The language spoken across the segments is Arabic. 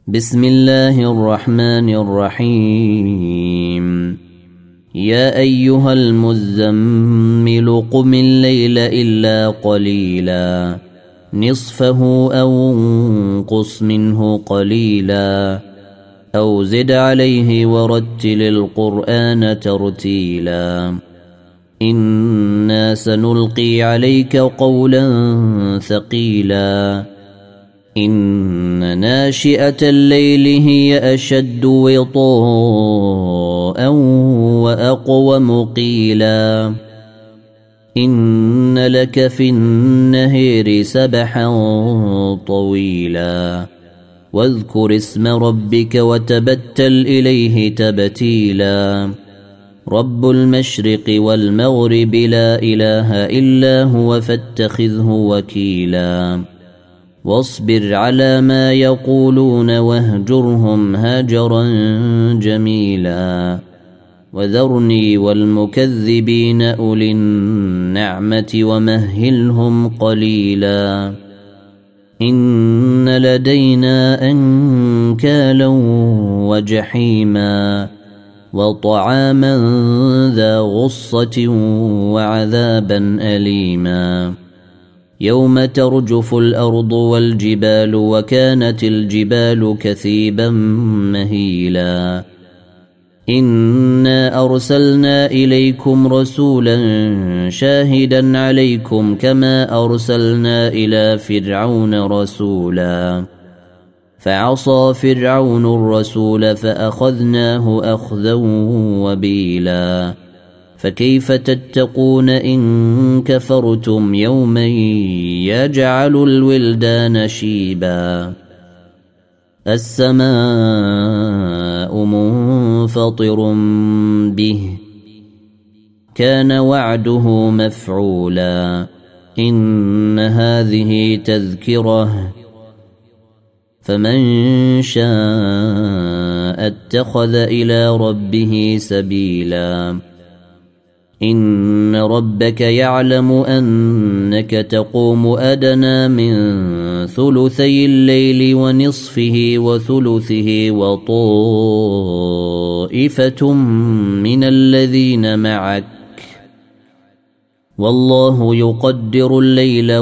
بسم الله الرحمن الرحيم يا أيها المزمل قم الليل إلا قليلا نصفه أو انقص منه قليلا أو زد عليه ورتل القرآن ترتيلا إنا سنلقي عليك قولا ثقيلا إن ناشئة الليل هي أشد وطاء وأقوم قيلا إن لك في النهار سبحا طويلا واذكر اسم ربك وتبتل إليه تبتيلا رب المشرق والمغرب لا إله إلا هو فاتخذه وكيلا واصبر على ما يقولون واهجرهم هاجرا جميلا وذرني والمكذبين أولي النعمة ومهلهم قليلا إن لدينا أنكالا وجحيما وطعاما ذا غصة وعذابا أليما يوم ترجف الأرض والجبال وكانت الجبال كثيبا مهيلا إنا أرسلنا إليكم رسولا شاهدا عليكم كما أرسلنا إلى فرعون رسولا فعصى فرعون الرسول فأخذناه أخذا وبيلا فكيف تتقون إن كفرتم يوما يجعل الولدان شيبا السماء منفطر به كان وعده مفعولا إن هذه تذكرة فمن شاء اتخذ إلى ربه سبيلا إن ربك يعلم أنك تقوم أدنى من ثلثي الليل ونصفه وثلثه وطائفة من الذين معك والله يقدر الليل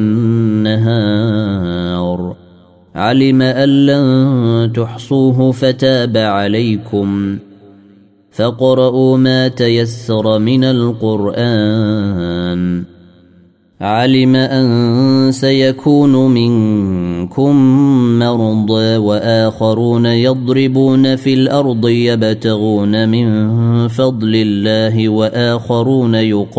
والنهار علم أن لن تحصوه فتاب عليكم فاقرؤوا ما تيسر من القرآن علم أن سيكون منكم مرضى وآخرون يضربون في الأرض يبتغون من فضل الله وآخرون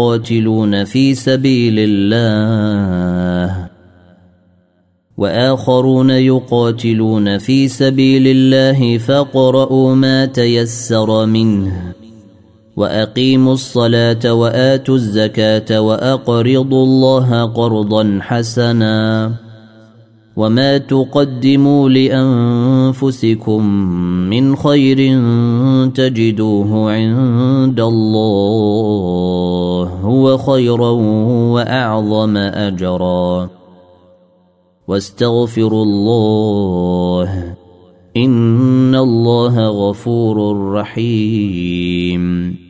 يقاتلون في سبيل الله فاقرؤوا ما تيسر منه وأقيموا الصلاة وآتوا الزكاة وأقرضوا الله قرضا حسنا وما تقدموا لأنفسكم من خير تجدوه عند الله هو خيرا وأعظم أجرا واستغفروا الله إن الله غفور رحيم